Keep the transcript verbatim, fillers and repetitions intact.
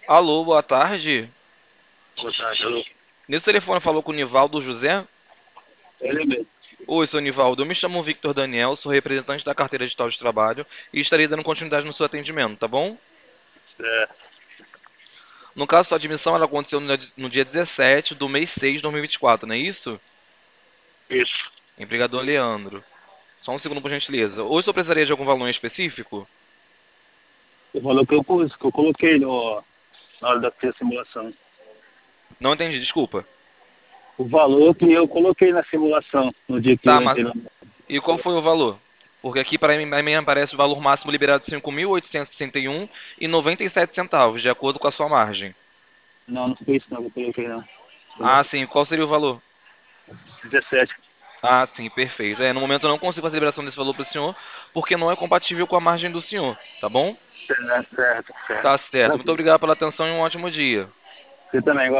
Alô, boa tarde. Boa tarde, alô. Nesse telefone falou com o Nivaldo José. Ele mesmo. Oi, sou Nivaldo. Eu me chamo Victor Daniel, sou representante da carteira digital de trabalho e estarei dando continuidade no seu atendimento, tá bom? É, No caso, sua admissão ela aconteceu no dia no dia dezessete do mês seis de dois mil e vinte e quatro, não é isso? isso. Em Brigadeiro Leandro. Só um segundo, por gentileza. Hoje eu precisaria de algum valor em específico? O valor que eu, pus- que eu coloquei no, na hora da ter a simulação. Não entendi, desculpa. O valor que eu coloquei na simulação no dia que Tá, eu mas entrei na. e qual foi o valor? Porque aqui para mim, pra mim aparece o valor máximo liberado de cinco mil oitocentos e sessenta e um e noventa e sete centavos, de acordo com a sua margem. Não, não foi isso não que eu coloquei não. Ah, sim. Qual seria o valor? dezessete. Ah, sim, perfeito. É, no momento eu não consigo fazer a liberação desse valor para o senhor, porque não é compatível com a margem do senhor, tá bom? Certo, certo, Tá certo. certo. Muito Tranquilo. obrigado pela atenção e um ótimo dia. Você também,